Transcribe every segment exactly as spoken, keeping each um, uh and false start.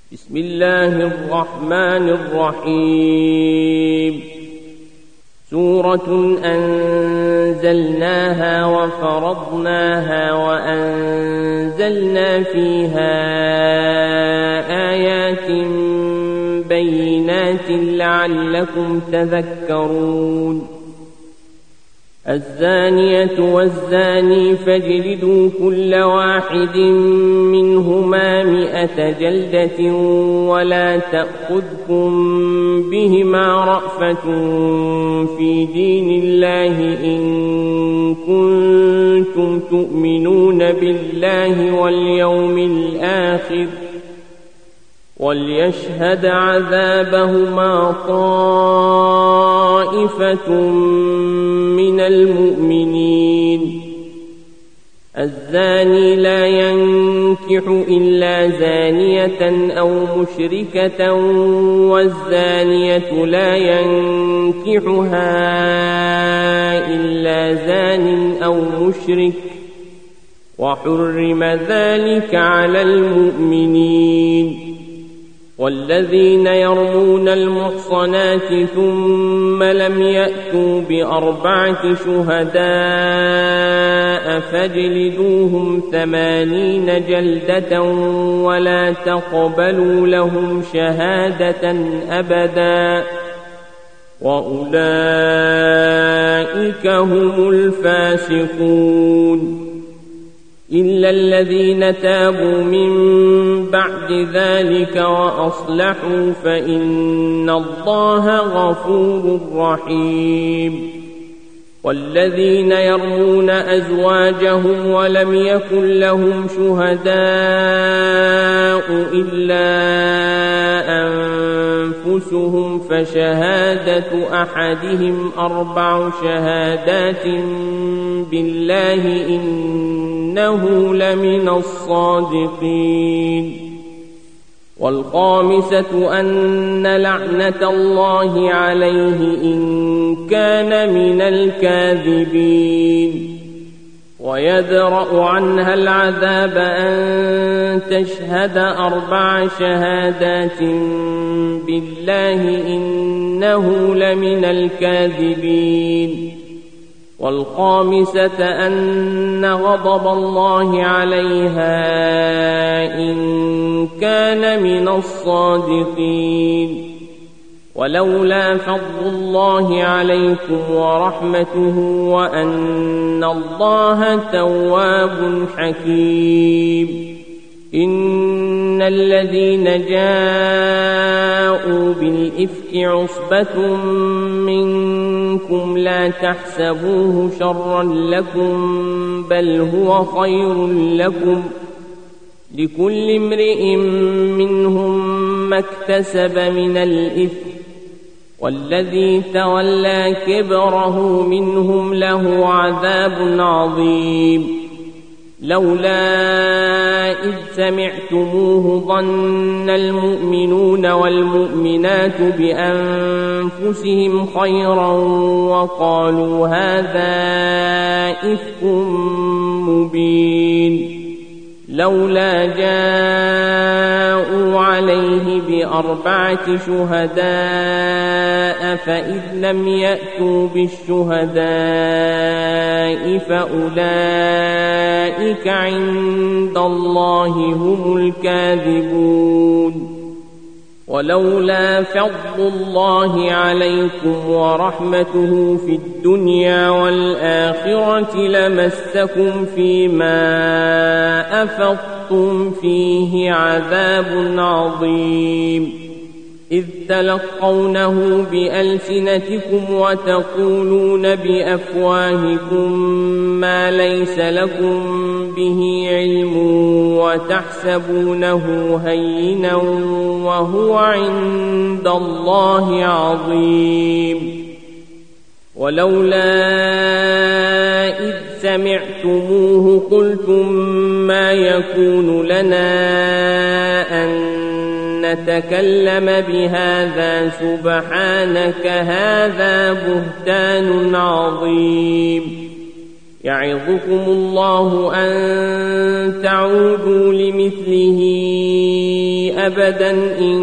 بسم الله الرحمن الرحيم سورة أنزلناها وفرضناها وأنزلنا فيها آيات بينات لعلكم تذكرون الزانية والزاني فاجلدوا كل واحد منهما مئة جلدة ولا تأخذكم بهما رأفة في دين الله إن كنتم تؤمنون بالله واليوم الآخر وليشهد عذابهما طائفة من المؤمنين الزاني لا ينكح إلا زانية أو مشركة والزانية لا ينكحها إلا زان أو مشرك وحرم ذلك على المؤمنين والذين يرمون المحصنات ثم لم يأتوا بأربعة شهداء فاجلدوهم ثمانين جلدة ولا تقبلوا لهم شهادة أبدا وأولئك هم الفاسقون إلا الذين تابوا من بعد ذلك وأصلحوا فإن الله غفور رحيم والذين يرمون أزواجهم ولم يكن لهم شهداء إلا أنفسهم فشهادة أحدهم أربع شهادات بالله إنه لمن الصادقين والخامسة أن لعنة الله عليه إن كان من الكاذبين ويدرأ عنها العذاب أن تشهد أربع شهادات بالله إنه لمن الكاذبين والخامسة أن غضب الله عليها إن كان من الصادقين ولولا فضل الله عليكم ورحمته وأن الله تواب حكيم إن الذين جاءوا بالإفك عصبة منكم لا تحسبوه شرا لكم بل هو خير لكم لكل امرئ منهم ما اكتسب من الإثم والذي تولى كبره منهم له عذاب عظيم لولا إذ سمعتموه ظن المؤمنون والمؤمنات بأنفسهم خيرا وقالوا هذا إفك مبين لولا جاءوا عليه بأربعة شهداء فإذ لم يأتوا بالشهداء فأولئك عند الله هم الكاذبون ولولا فضل الله عليكم ورحمته في الدنيا والآخرة لمسكم فيما أفضتم فيه عذاب عظيم إذ تلقونه بألسنتكم وتقولون بأفواهكم ما ليس لكم به علم وتحسبونه هينا وهو عند الله عظيم ولولا إذ سمعتموه قلتم ما يكون لنا أن نتكلم بهذا سبحانك هذا بهتان عظيم يعظكم الله أن تعودوا لمثله أبدا إن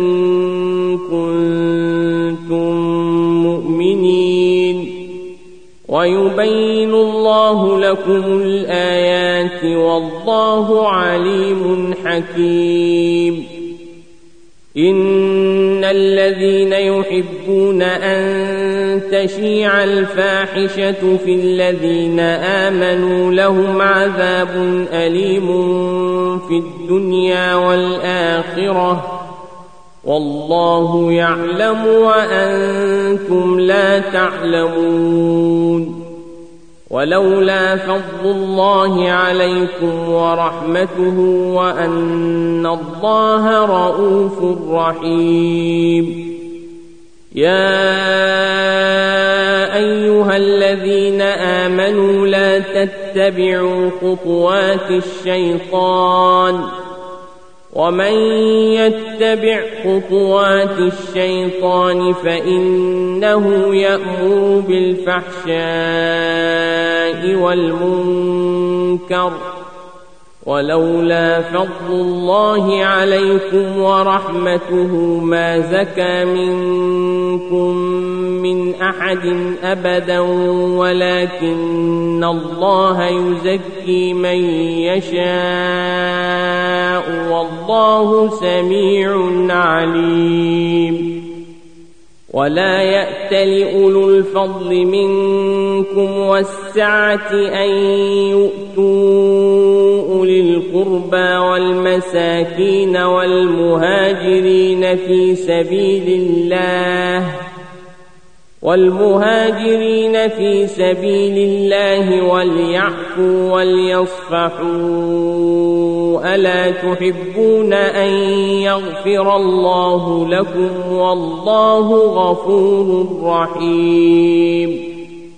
كنتم مؤمنين ويبين الله لكم الآيات والله عليم حكيم إن الذين يحبون أن تشيع الفاحشة في الذين آمنوا لهم عذاب أليم في الدنيا والآخرة والله يعلم وأنتم لا تعلمون ولولا فضل الله عليكم ورحمته وأن الله رءوف رحيم يا أيها الذين آمنوا لا تتبعوا خطوات الشيطان ومن يتبع خطوات الشيطان فإنه يأمر بالفحشاء والمنكر ولولا فضل الله عليكم ورحمته ما زكى منكم من أحد أبدا ولكن الله يزكي من يشاء والله سميع عليم ولا يأتل أولو الفضل منكم والسعة أن يؤتوا أولي القربى والمساكين والمهاجرين في سبيل الله والمهاجرين في سبيل الله وليعفوا وليصفحوا ألا تحبون أن يغفر الله لكم والله غفور رحيم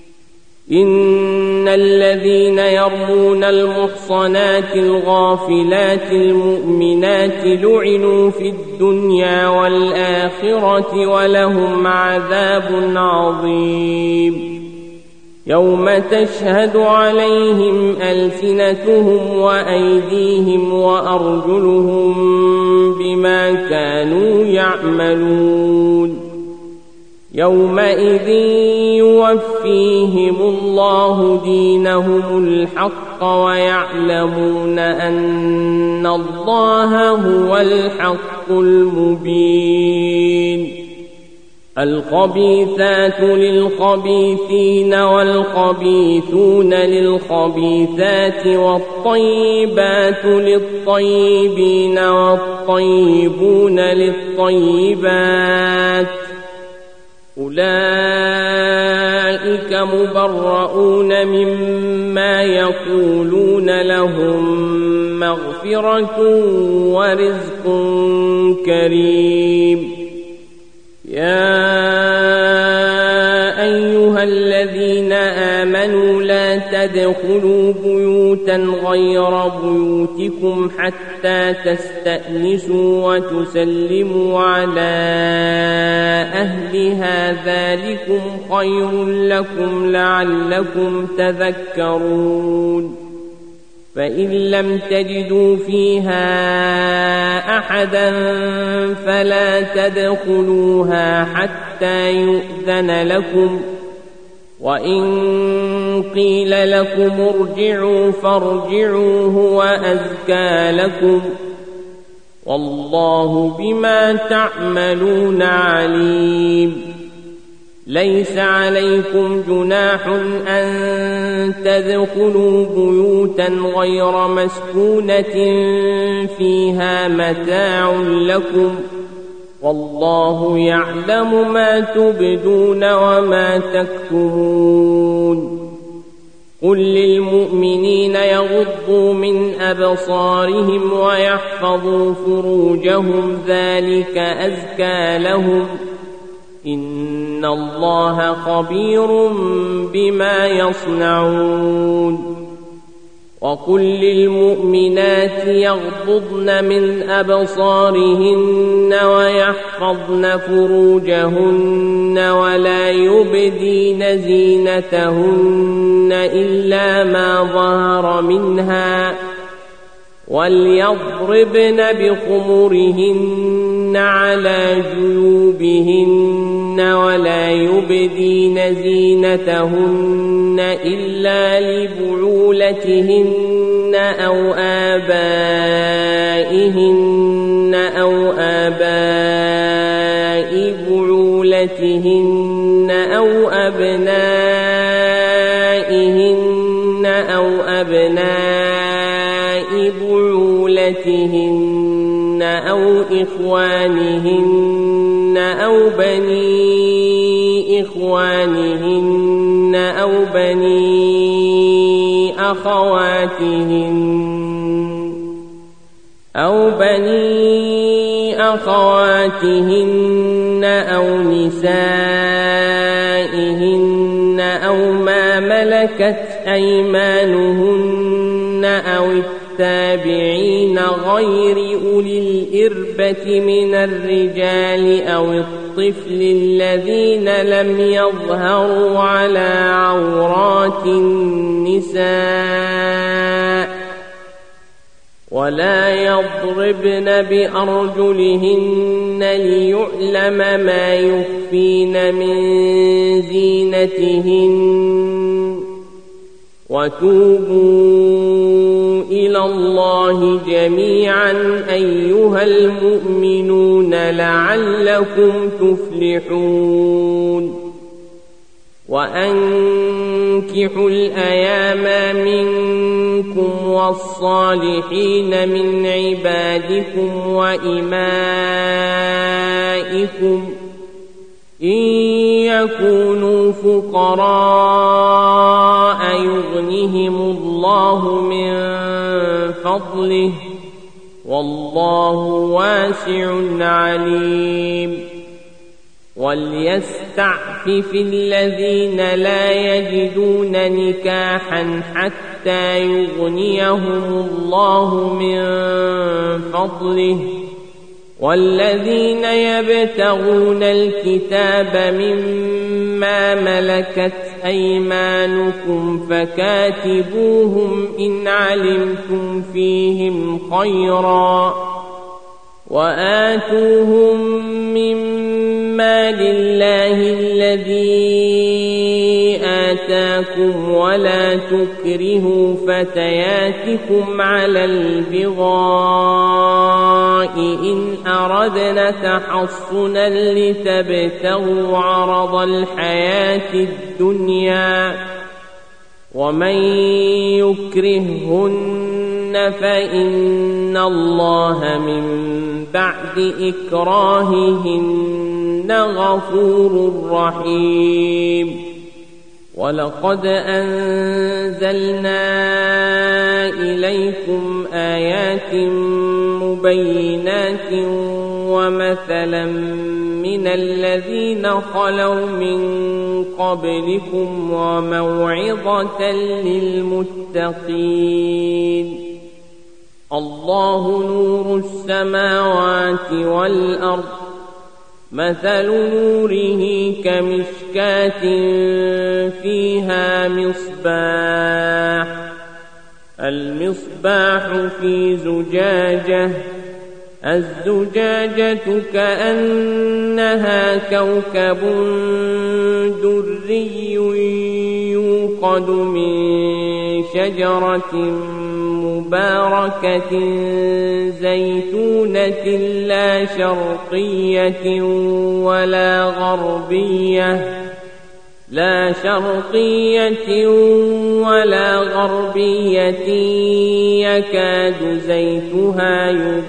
إن الذين يرمون المحصنات الغافلات المؤمنات لعنوا في الدنيا والآخرة ولهم عذاب عظيم يوم تشهد عليهم ألسنتهم وأيديهم وأرجلهم بما كانوا يعملون يومئذ يوفيهم الله دينهم الحق ويعلمون أن الله هو الحق المبين الخبيثات للخبيثين والخبيثون للخبيثات والطيبات للطيبين والطيبون للطيبات أولئك مبرؤون مما يقولون لهم مغفرة ورزق كريم يا أيها الذين آمنوا لا تدخلوا بيوتا غير بيوتكم حتى تستأنسوا وتسلموا على أهلها ذلكم خير لكم لعلكم تذكرون فإن لم تجدوا فيها أحدا فلا تدخلوها حتى يؤذن لكم وإن قيل لكم ارجعوا فارجعوا هو أزكى لكم والله بما تعملون عليم ليس عليكم جناح أن تدخلوا بيوتا غير مسكونة فيها متاع لكم والله يعلم ما تبدون وما تكتمون قل للمؤمنين يغضوا من أبصارهم ويحفظوا فروجهم ذلك أزكى لهم إن الله خبير بما يصنعون وقل للمؤمنات يغضضن من أبصارهن ويحفظن فروجهن ولا يبدين زينتهن إلا ما ظهر منها وليضربن بخمرهن على جيوبهن ولا يبدين زينتهن إلا لبعولتهن أو آبائهن أو آباء بعولتهن أو أبنائهن أو أبناء بعولتهن أو إخوانهن أو بني إخوانهن أو بني أخواتهن أو بني أخواتهن أو نسائهن أو ما ملكت أيمانهن أو التابعين غير أولي الإربة من الرجال أو الطفل الذين لم يظهروا على عورات النساء ولا يضربن بأرجلهن ليعلم ما يخفين من زينتهن وتوبوا إلى الله جميعا أيها المؤمنون لعلكم تفلحون وأنكحوا الأيام منكم والصالحين من عبادكم وإمائكم إن يكونوا فقراء يغنهم الله من فضله والله واسع عليم وليستعفف الذين لا يجدون نكاحا حتى يغنيهم الله من فضله والذين يبتغون الكتاب مما ملكت أيمانكم فكاتبوهم إن علمتم فيهم خيرا وآتوهم مما لله الذي آتاكم ولا تكرهوا فتياتكم على البغاء إن أردنا تحصنا لتبتغوا عرض الحياة الدنيا ومن يكرههن فإن الله من بعد إكراههن غفور رحيم ولقد أنزلنا إليكم آيات مبينات ومثلا من الذين خلوا من قبلكم وموعظة للمتقين الله نور السماوات والأرض مثل نوره كمشكاة فيها مصباح المصباح في زجاجة الزجاجة كأنها كوكب دري يوقد من شجرة مباركة زيتونة لا شرقية ولا غربية لا شرقية ولا غربية يكاد زيتها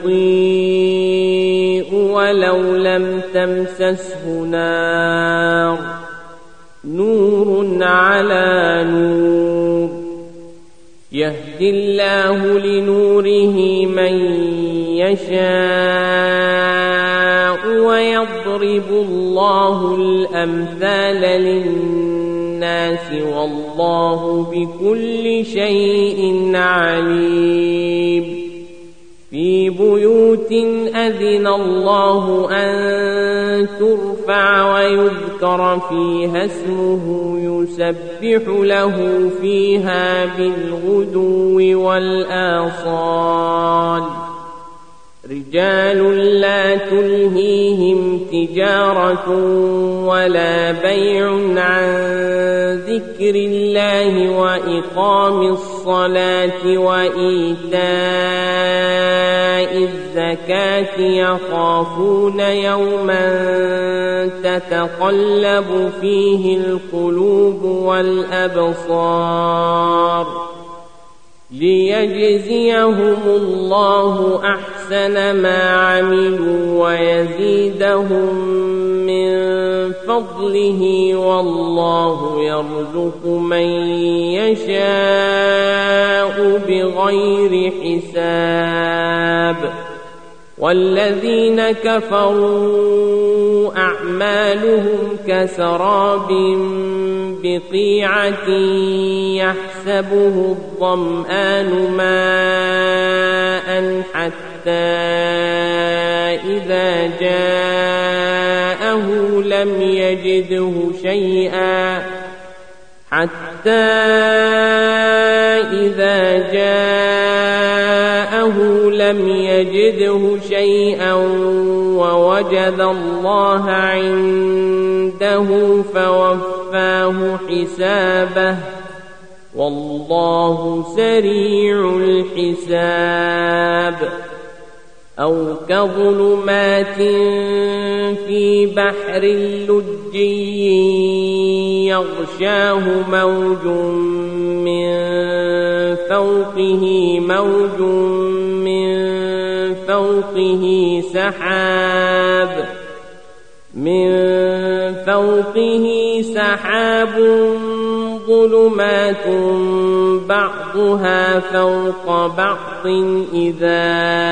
يضيء ولو لم تمسسه نار نور على نور يهدي الله لنوره من يشاء ويضرب الله الأمثال للناس والله بكل شيء عليم في بيوت أذن الله أن ترفع ويذكر فيها اسمه يسبح له فيها بالغدو والآصال رجال لا تلهيهم تجارة ولا بيع عن ذكر الله وإقام الصلاة وإيتاء الزكاة يخافون يوما تتقلب فيه القلوب والأبصار ليجزيهم الله أحسن ما عملوا ويزيدهم من فضله والله يرزق من يشاء بغير حساب والذين كفروا أعمالهم كسراب بقيعة يحسبه الظمآن ماء حتى إذا جاءه لم يجده شيئا حتى إذا جاءه لم يجده شيئا ووجد الله عنده فوفاه حسابه والله سريع الحساب أو كظلمات في بحر لجي يغشاه موج من فوقه موج من فوقه سحاب من فوقه سحاب ظلمات بعضها فوق بعض إذا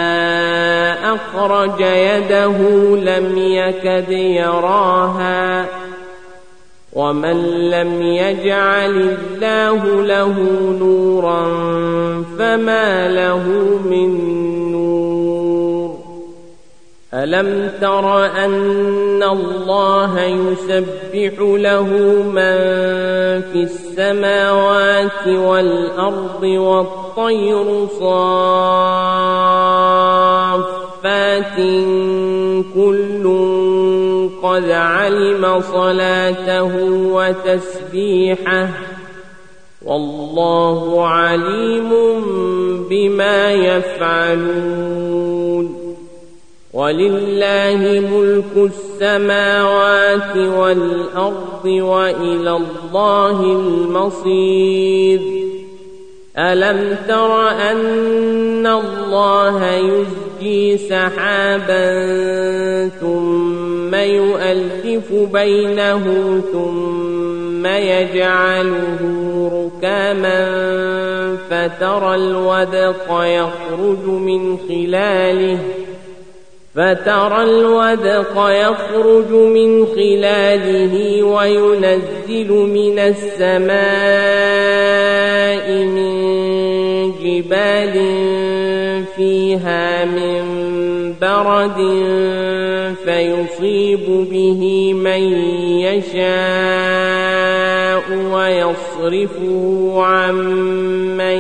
أخرج يده لم يكد يراها ومن لم يجعل الله له نورا فما له من نور ألم تر أن الله يسبح له من في السماوات والأرض والطير صافات كل قد علم صلاته وتسبيحه والله عليم بما يفعلون ولله ملك السماوات والأرض وإلى الله المصير ألم تر أن الله يزجي سحابا ثم يؤلف بينه ثم يجعله ركاما فترى الودق يخرج من خلاله فترى الودق يخرج من خلاله وينزل من السماء من جبال فيها من برد فيصيب به من يشاء ويصرفه عن من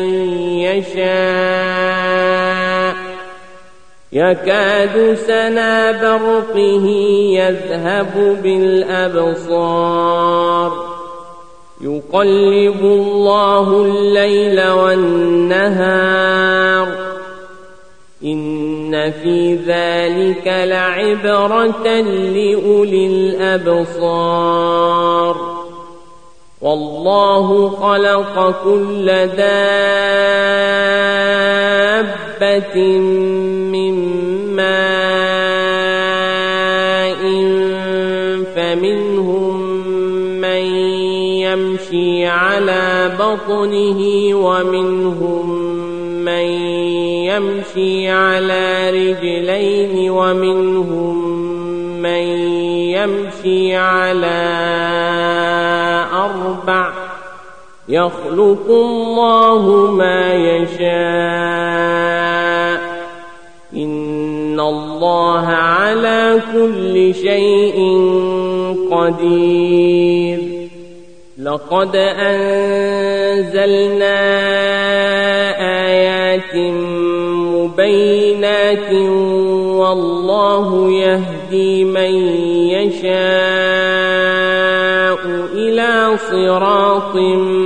يشاء يكاد سنا برقه يذهب بالأبصار يقلب الله الليل والنهار إن في ذلك لعبرة لأولي الأبصار والله خلق كل دابة من ماء فمنهم من يمشي على بطنه ومنهم من يمشي على رجلين ومنهم من يمشي على أربع يخلق الله ما يشاء الله على كل شيء قدير. لقد أنزلنا آيات مبينات والله يهدي من يشاء إلى صراط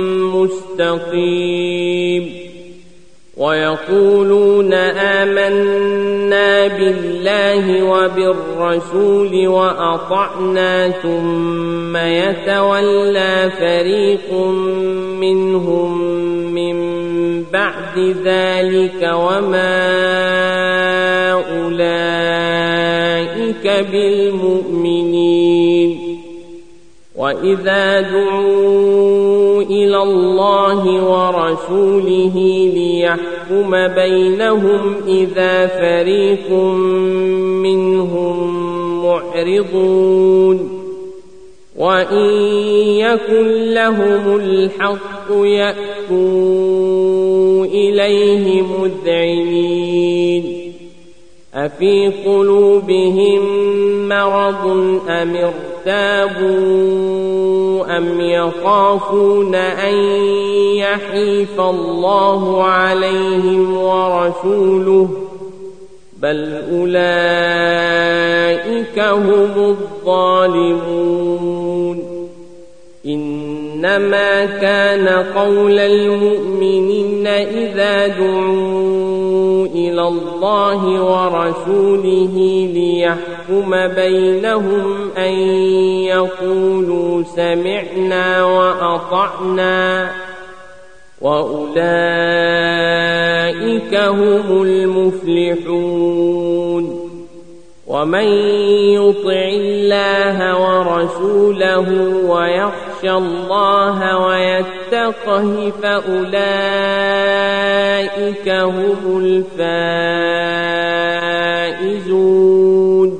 مستقيم. ويقولون آمنا بالله وبالرسول وأطعنا ثم يتولى فريق منهم من بعد ذلك وما أولئك بالمؤمنين. وإذا دعوا إلى الله ورسوله ليحكم بينهم إذا فريق منهم معرضون. وإن يكن لهم الحق يأتوا إليه مذعنين. أفي قلوبهم مرض أم ارتابوا أم يخافون أن يحيف الله عليهم ورسوله بل أولئك هم الظالمون. إنما كان قول المؤمنين إذا دعوا إلى الله ورسوله ليحكم بينهم أن يقولوا سمعنا وأطعنا وأولئك هم المفلحون. ومن يطع الله ورسوله ويخشى الله ويتقه فأولئك هم الفائزون.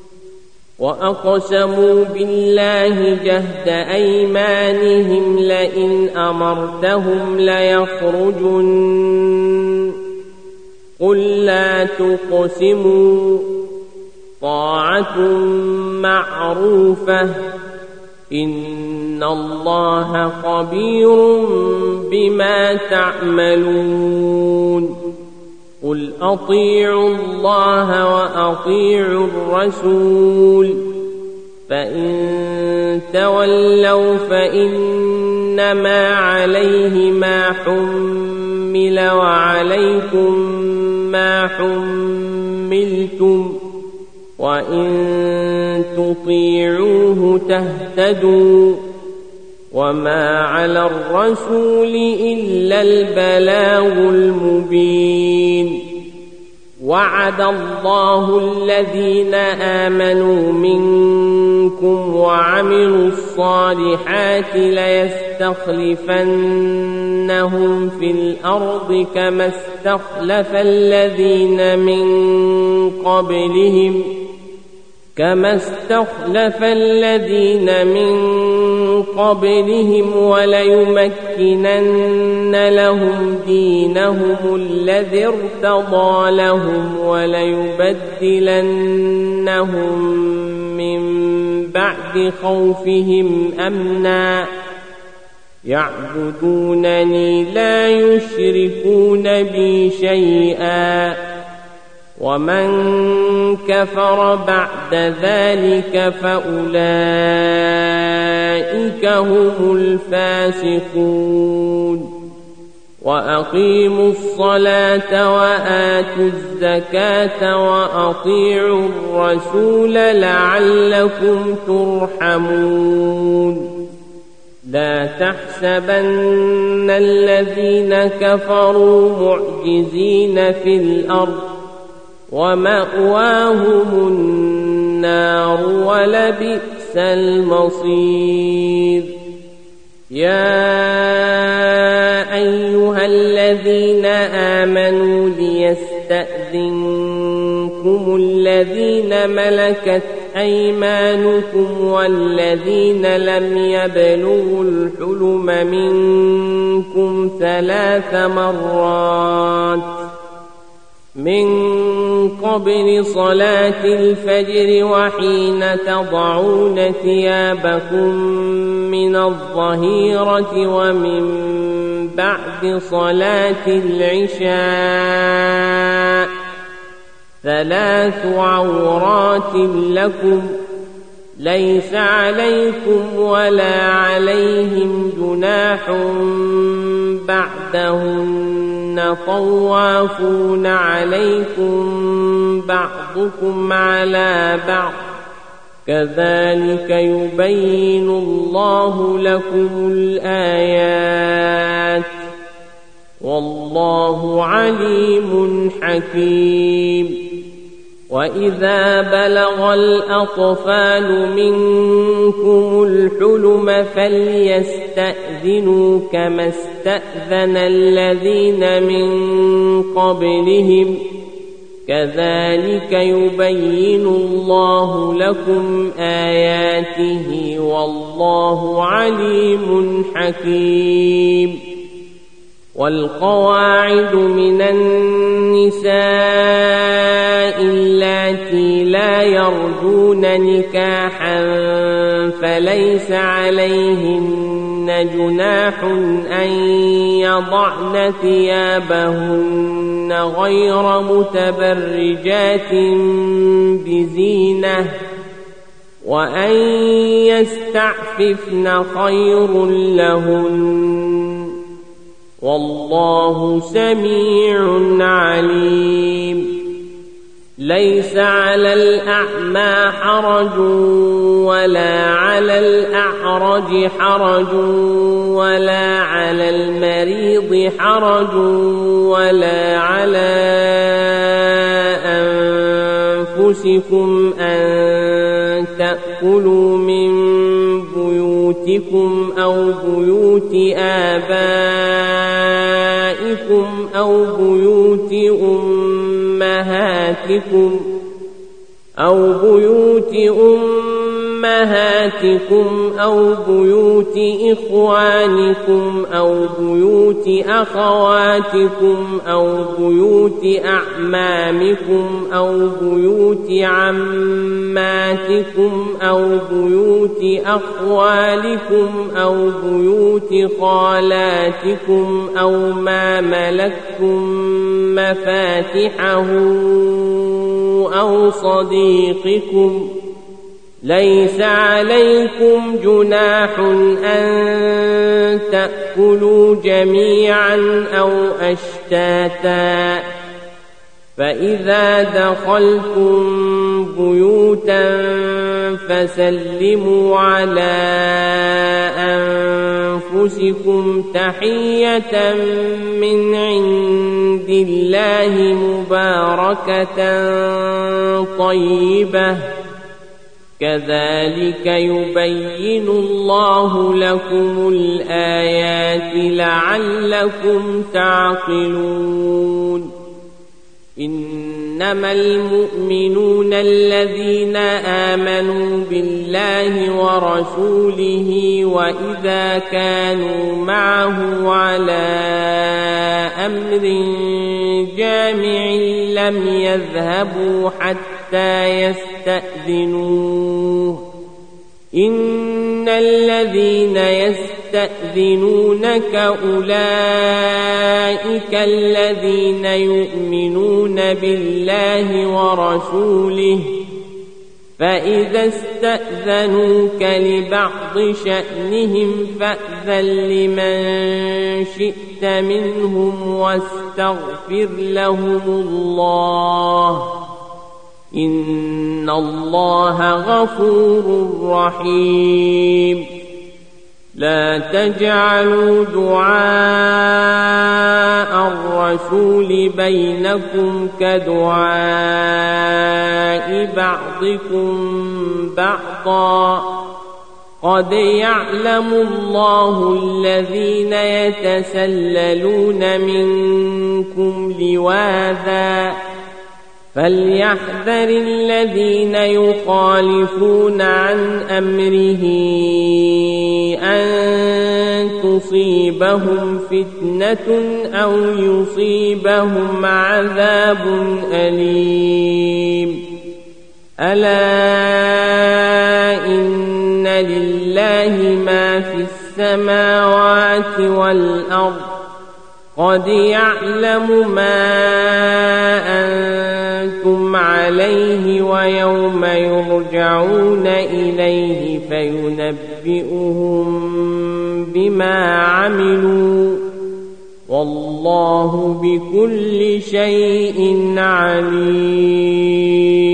وأقسموا بالله جهد أيمانهم لئن أمرتهم ليخرجن قل لا تقسموا طاعة معروفة إن الله خبير بما تعملون. قل أطيعوا الله وأطيعوا الرسول فإن تولوا فإنما عليه ما حمل وعليكم ما حملتم وإن تطيعوه تهتدوا وما على الرسول إلا البلاغ المبين. وعد الله الذين آمنوا منكم وعملوا الصالحات ليستخلفنهم في الأرض كما استخلف الذين من قبلهم كما استخلف الذين من قبلهم وليمكنن لهم دينهم الذي ارتضى لهم وليبدلنهم من بعد خوفهم أمنا يعبدونني لا يشركون بي شيئا ومن كفر بعد ذلك فأولئك هم الفاسقون. وأقيموا الصلاة وآتوا الزكاة وأطيعوا الرسول لعلكم ترحمون. لا تحسبن الذين كفروا معجزين في الأرض ومأواهم النار ولبئس المصير. يا أيها الذين آمنوا ليستأذنكم الذين ملكت أيمانكم والذين لم يبلغوا الحلم منكم ثلاث مرات من قبل صلاة الفجر وحين تضعون ثيابكم من الظهيرة ومن بعد صلاة العشاء ثلاث عورات لكم ليس عليكم ولا عليهم جناح بعدهن طوافون عليكم بعضكم على بعض كذلك يبين الله لكم الآيات والله عليم حكيم وإذا بلغ الأطفال منكم الحلم فليستأذنوا كما استأذن الذين من قبلهم كذلك يبين الله لكم آياته والله عليم حكيم والقواعد من النساء اللاتي لا يرجون نكاحا فليس عليهن جناح أن يضعن ثيابهن غير متبرجات بزينة وأن يستعففن خير لهن والله سميع عليم ليس على الأعمى حرج ولا على الأعرج حرج ولا على المريض حرج ولا على أنفسكم أن تأكلوا من بيوتكم أو بيوت آبائكم أو بيوت أمهاتكم أو بيوت أمهاتكم أو بيوت إخوانكم أو بيوت أخواتكم أو بيوت أعمامكم أو بيوت عماتكم أو بيوت أخوالكم أو بيوت خالاتكم أو ما ملكتم مفاتحه أو صديقكم ليس عليكم جناح أن تأكلوا جميعا أو أشتاتا فإذا دخلتم بيوتا فسلموا على أنفسكم تحية من عند الله مباركة طيبة كذلك يبين الله لكم الآيات لعلكم تعقلون إنما المؤمنون الذين آمنوا بالله ورسوله وإذا كانوا معه على أمر جامع لم يذهبوا حتى يستأذنوه إن الذين يستأذنونك أولئك الذين يؤمنون بالله ورسوله فإذا استأذنوك لبعض شأنهم فأذن لمن شئت منهم واستغفر لهم الله إن الله غفور رحيم لا تجعلوا دعاء الرسول بينكم كدعاء بعضكم بعضا قد يعلم الله الذين يتسللون منكم لواذا فليحذر الذين يخالفون عن أمره أن تصيبهم فتنة أو يصيبهم عذاب أليم ألا إن لله ما في السماوات والأرض قد يعلم ما أنتم عليه ويوم يرجعون إليه فينبئهم بما عملوا والله بكل شيء عليم